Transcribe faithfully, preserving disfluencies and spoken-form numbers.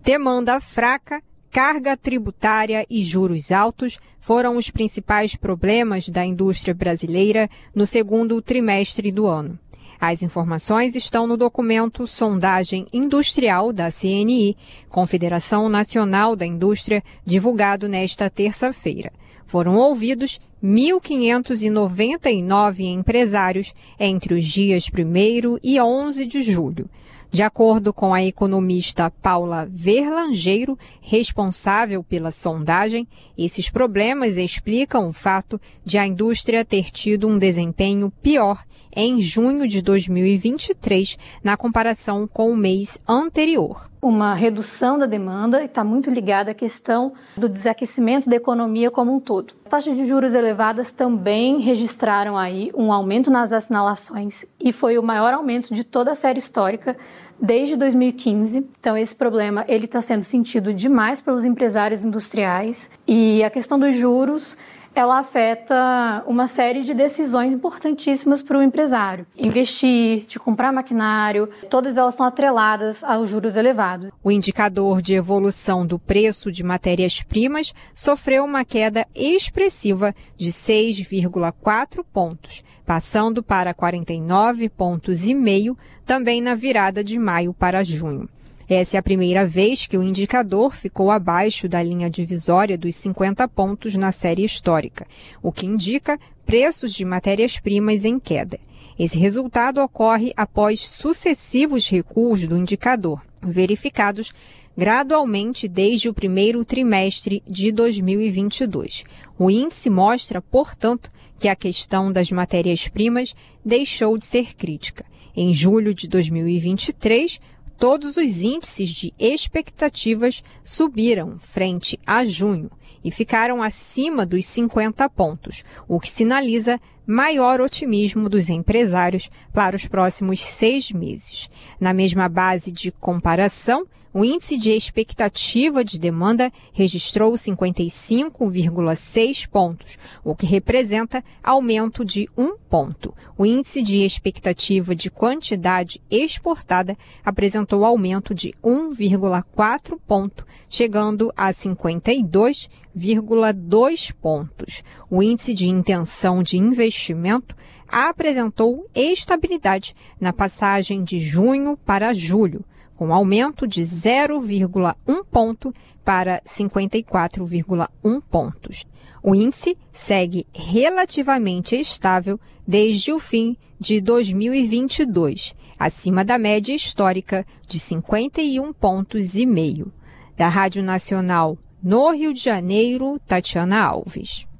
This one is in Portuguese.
Demanda fraca, carga tributária e juros altos foram os principais problemas da indústria brasileira no segundo trimestre do ano. As informações estão no documento Sondagem Industrial da C N I, Confederação Nacional da Indústria, divulgado nesta terça-feira. Foram ouvidos mil quinhentos e noventa e nove empresários entre os dias primeiro e onze de julho. De acordo com a economista Paula Verlangeiro, responsável pela sondagem, esses problemas explicam o fato de a indústria ter tido um desempenho pior em junho de dois mil e vinte e três, na comparação com o mês anterior. Uma redução da demanda está muito ligada à questão do desaquecimento da economia como um todo. As taxas de juros elevadas também registraram aí um aumento nas assinalações e foi o maior aumento de toda a série histórica desde dois mil e quinze. Então esse problema ele está sendo sentido demais pelos empresários industriais e a questão dos juros ela afeta uma série de decisões importantíssimas para o empresário. Investir, de comprar maquinário, todas elas estão atreladas aos juros elevados. O indicador de evolução do preço de matérias-primas sofreu uma queda expressiva de seis vírgula quatro pontos, passando para quarenta e nove pontos e meio, também na virada de maio para junho. Essa é a primeira vez que o indicador ficou abaixo da linha divisória dos cinquenta pontos na série histórica, o que indica preços de matérias-primas em queda. Esse resultado ocorre após sucessivos recuos do indicador, verificados gradualmente desde o primeiro trimestre de dois mil e vinte e dois. O índice mostra, portanto, que a questão das matérias-primas deixou de ser crítica. Em julho de dois mil e vinte e três, todos os índices de expectativas subiram frente a junho e ficaram acima dos cinquenta pontos, o que sinaliza maior otimismo dos empresários para os próximos seis meses. Na mesma base de comparação, o índice de expectativa de demanda registrou cinquenta e cinco vírgula seis pontos, o que representa aumento de um ponto. O índice de expectativa de quantidade exportada apresentou aumento de um vírgula quatro ponto, chegando a cinquenta e dois vírgula dois pontos. O índice de intenção de investimento apresentou estabilidade na passagem de junho para julho, com aumento de zero vírgula um ponto para cinquenta e quatro vírgula um pontos. O índice segue relativamente estável desde o fim de dois mil e vinte e dois, acima da média histórica de cinquenta e um pontos e meio. Da Rádio Nacional no Rio de Janeiro, Tatiana Alves.